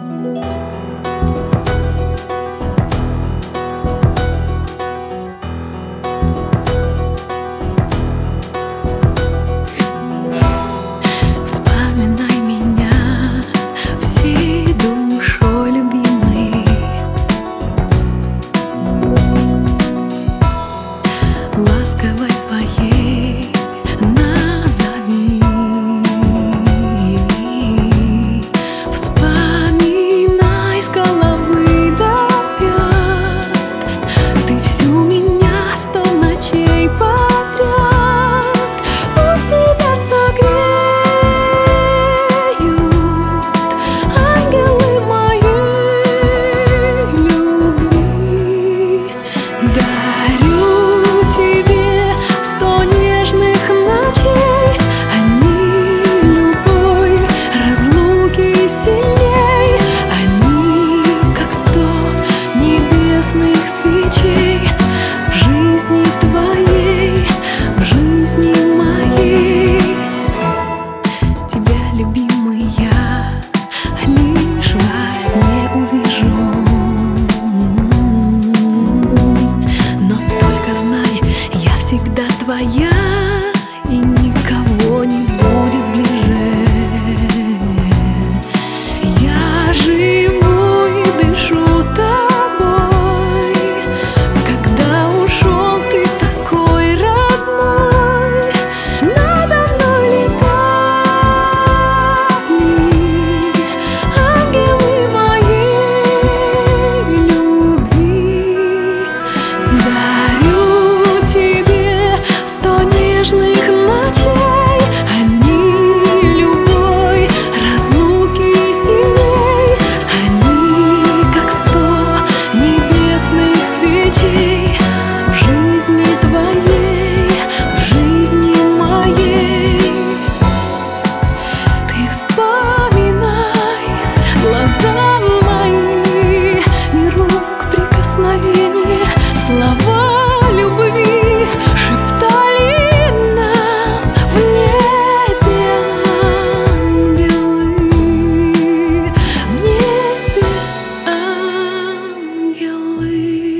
Вспоминай меня всей душой, любимый, ласковой своей назови. Вспоминай с головы до пят, ты всю меня 100 ночей подряд. Пусть тебя согреют ангелы моей любви. Дарю тебе 100 нежных ночей, они любой разлуки сильней, они как 100 небесных свечей в жизни твоей, в жизни моей. Тебя, любимый, я лишь во сне увижу, но только знай, я всегда твоя, и никого не будет ближе. Я живу и дышу тобой, когда ушел ты такой родной. Надо мной летали ангелы моей любви. Дарю тебе 100 нежных ночей, они любой разлуки сильней, они как 100 небесных свечей в жизни твоей, в жизни моей. Ты вспоминай глаза мои и рук прикосновения, слова любви шептали нам в небе ангелы, в небе ангелы.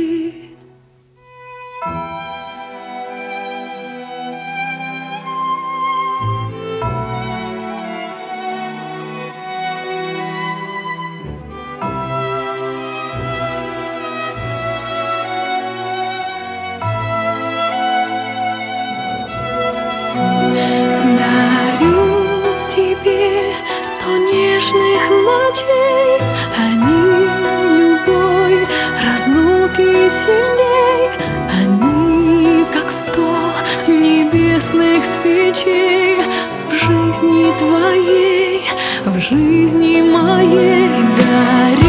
Дарю тебе 100 нежных ночей, они любой разлуки сильней, они как 100 небесных свечей в жизни твоей, в жизни моей. Дарю